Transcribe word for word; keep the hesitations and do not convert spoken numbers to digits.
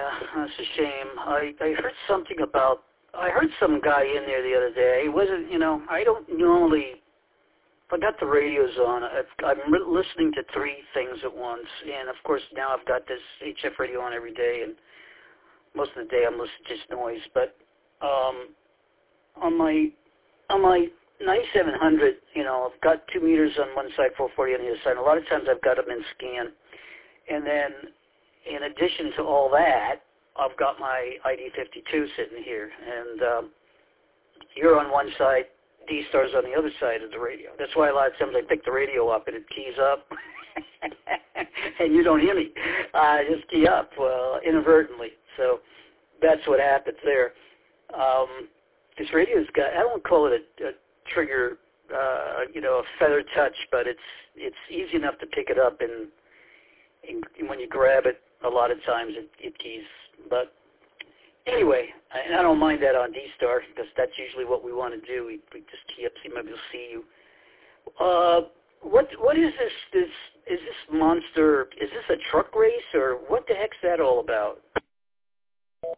Yeah, that's a shame. I, I heard something about, I heard some guy in there the other day. He wasn't, you know, I don't normally, if I got the radios on, I've, I'm re- listening to three things at once. And, of course, now I've got this H F radio on every day, and most of the day I'm listening to just noise. But um, on my on my ninety-seven hundred, you know, I've got two meters on one side, four forty on the other side. And a lot of times I've got them in scan. And then, in addition to all that, I've got my I D fifty-two sitting here. And um, you're on one side, D-Star's on the other side of the radio. That's why a lot of times I pick the radio up and it keys up. And you don't hear me. I uh, just key up uh, inadvertently. So that's what happens there. Um, this radio's got, I don't call it a, a trigger, uh, you know, a feather touch, but it's it's easy enough to pick it up, and, and when you grab it, a lot of times it, it keys. But anyway, I, I don't mind that on D-Star, because that's usually what we want to do. We, we just key up, see, maybe we'll see you. Uh, what what is this? This is this monster? Is this a truck race, or what the heck's that all about?